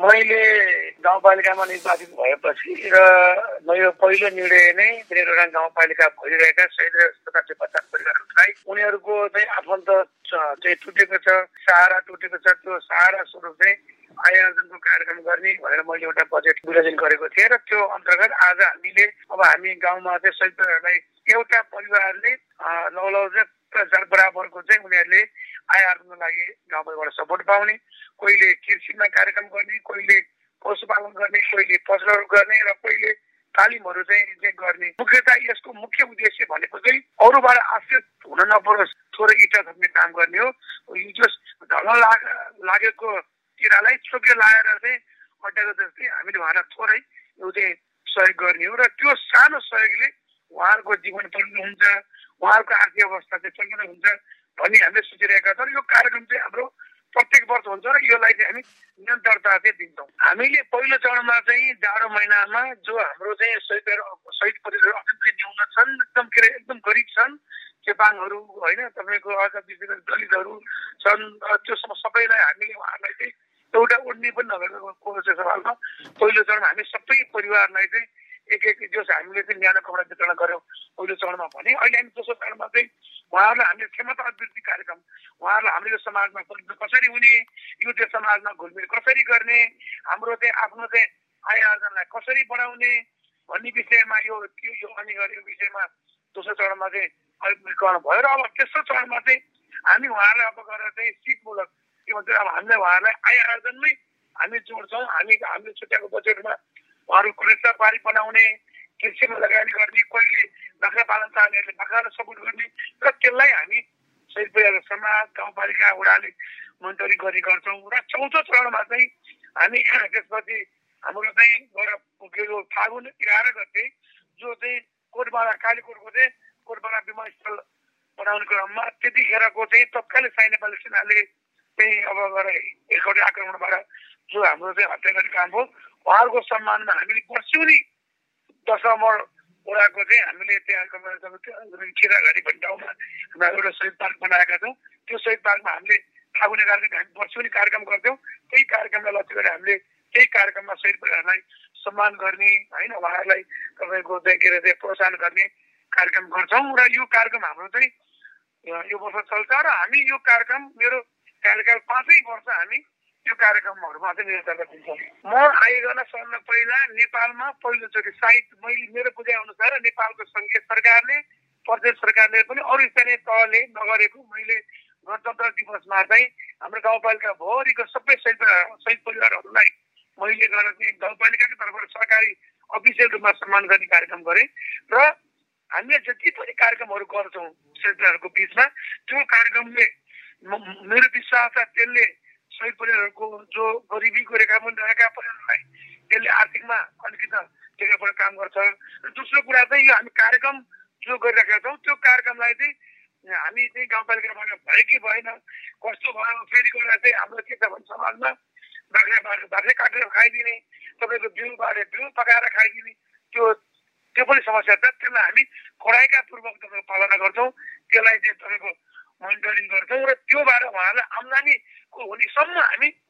मैले गाउँपालिकामा निर्वाचित भएपछि र मेरो पहिलो निर्णय नै त्रिपुरा गाउँपालिका भइरहेका शहीद तथा 50 परिवारहरूलाई उनीहरूको चाहिँ आफन्त चाहिँ टुटेको छ, सहारा टुटेको छ, त्यो सहारा स्वरूप चाहिँ आय आर्जनको कार्यक्रम गर्ने भनेर मैले एउटा बजेट विभाजन गरेको थिएँ र त्यो अन्तर्गत आज हामी गाउँमा चाहिँ शहीद परिवारलाई एउटा परिवारले लगभग 50,000 बराबरको चाहिँ उनीहरूले आय आर्जनको लागि गाउँबाट सपोर्ट पाउने, कोहीले कृषिमा कार्यक्रम गर्ने, कोहीले पशुपालन गर्ने, कोहीले पसलहरू गर्ने र कोहीले तालिमहरू चाहिँ गर्ने। मुख्यतः यसको मुख्य उद्देश्य भनेको चाहिँ अरूबाट आश्रित हुन नपरोस्, थोरै इँटा थप्ने काम गर्ने हो। यो जो ढल लागेको किरालाई छोके लाएर चाहिँ अड्डाको जस्तै हामीले उहाँलाई थोरै यो चाहिँ सहयोग गर्ने हो र त्यो सानो सहयोगले उहाँहरूको जीवन चल्नु हुन्छ, उहाँहरूको आर्थिक अवस्था चाहिँ चल्नु हुन्छ भन्ने हामीले सोचिरहेका छौँ। यो कार्यक्रम चाहिँ हाम्रो प्रत्येक वर्ष हुन्छ र यसलाई चाहिँ हामी निरन्तरता चाहिँ दिन्छौँ। हामीले पहिलो चरणमा चाहिँ जाडो महिनामा जो हाम्रो चाहिँ शहीद परिवारहरू अत्यन्तै न्यून छन्, एकदम गरिब छन्, चेपाङहरू होइन, तपाईँको अझ विशेष गरी दलितहरू छन्, त्यो सबैलाई हामीले उहाँहरूलाई चाहिँ एउटा उड्ने पनि नभएको सवालमा पहिलो चरणमा हामी सबै परिवारलाई चाहिँ एक जो हामीले चाहिँ न्यानो कपडा वितरण गऱ्यौँ पहिलो चरणमा भने। अहिले हामी दोस्रो चरणमा चाहिँ उहाँहरूलाई हामीले क्षमता अभिवृद्धि कार्यक्रम, उहाँहरूलाई हाम्रो यो समाजमा कसरी हुने, यो चाहिँ समाजमा घुलमिल कसरी गर्ने, हाम्रो चाहिँ आफ्नो चाहिँ आय आर्जनलाई कसरी बढाउने भन्ने विषयमा यो अनि गरेको विषयमा दोस्रो चरणमा चाहिँ अभिवृद्धिकरण भयो र अब तेस्रो चरणमा चाहिँ हामी उहाँहरूलाई अब गएर चाहिँ सिपमूलक के भन्छ, अब हामीले उहाँहरूलाई आय आर्जनमै हामी जोड्छौँ। हामीले छुट्याएको बजेटमा उहाँहरू कुरेसा बारी बनाउने, कृषिमा लगानी गर्ने, कोहीले बाख्रा पालन चाहनेहरूले बाख्रालाई सपोर्ट गर्ने र त्यसलाई हामी शहीद परिवार समाज गाउँपालिका वडाले मन्टरी गर्ने गर्छौँ। र चौथो चरणमा चाहिँ हामी त्यसपछि हाम्रो चाहिँ गएर पुगेको फागुन 11 गते जो चाहिँ कोटबाडा कालीकोटको चाहिँ कोटबाडा विमानस्थल बनाउने क्रममा त्यतिखेरको चाहिँ तत्कालीन साई नेपाली सेनाले चाहिँ अब गएर एकवटा आक्रमणबाट जो हाम्रो चाहिँ हत्या गर्ने काम हो, उहाँहरूको सम्मानमा हामीले वर्षौनी 10 नम्बर वडाको चाहिँ हामीले त्यहाँ खिराघारी भन्ने ठाउँमा हाम्रो एउटा शहीद पार्क बनाएका छौँ। त्यो शहीद पार्कमा हामीले फागुन 11 गते हामी वर्षौनी कार्यक्रम गर्थ्यौँ। त्यही कार्यक्रमलाई लक्ष्य गरेर हामीले त्यही कार्यक्रममा शहीद परिवारलाई सम्मान गर्ने होइन, उहाँहरूलाई तपाईँको चाहिँ के अरे प्रोत्साहन गर्ने कार्यक्रम गर्छौँ। र यो कार्यक्रम हाम्रो चाहिँ यो वर्ष चल्छ र हामी यो कार्यक्रम मेरो कार्यकाल 5 वर्ष हामी यो कार्यक्रमहरूमा चाहिँ निरन्तरता दिन्छौँ। म आइकन सबभन्दा पहिला नेपालमा पहिलोचोटि सायद मैले मेरो बुझाइ अनुसार नेपालको सङ्घीय सरकारले प्रदेश सरकारले पनि अरू स्थानीय तहले नगरेको मैले गणतन्त्र दिवसमा चाहिँ हाम्रो गाउँपालिका भरिको सबै शहीद परिवारहरूलाई मैले गएर चाहिँ गाउँपालिकाको तर्फबाट सरकारी अफिसियल रूपमा सम्मान गर्ने कार्यक्रम गरेँ र हामीले जति पनि कार्यक्रमहरू गर्छौँ शहीद परिवारहरूको बिचमा त्यो कार्यक्रमले मेरो विश्वास छ त्यसले शहीद परिवारहरूको जो गरिबीको रेखामुनि रहेका परिवारलाई त्यसले आर्थिकमा अलिकति टेकाबाट काम गर्छ। र दोस्रो कुरा चाहिँ यो हामी कार्यक्रम जो गरिरहेका छौँ त्यो कार्यक्रमलाई चाहिँ हामी चाहिँ गाउँपालिकाबाट भयो कि भएन कस्तो भयो फेरि गएर चाहिँ हाम्रो के छ भने समाजमा बाख्रा काटेर खाइदिने, तपाईँको बिउ बाँडेर बिउ पकाएर खाइदिने त्यो पनि समस्या छ। त्यसलाई हामी कडाइका पूर्वक तपाईँको पालना गर्छौँ, त्यसलाई चाहिँ तपाईँको मोनिटरिङ गर्छौँ र त्योबाट उहाँहरूलाई आम्दानीको हुनेसम्म हामी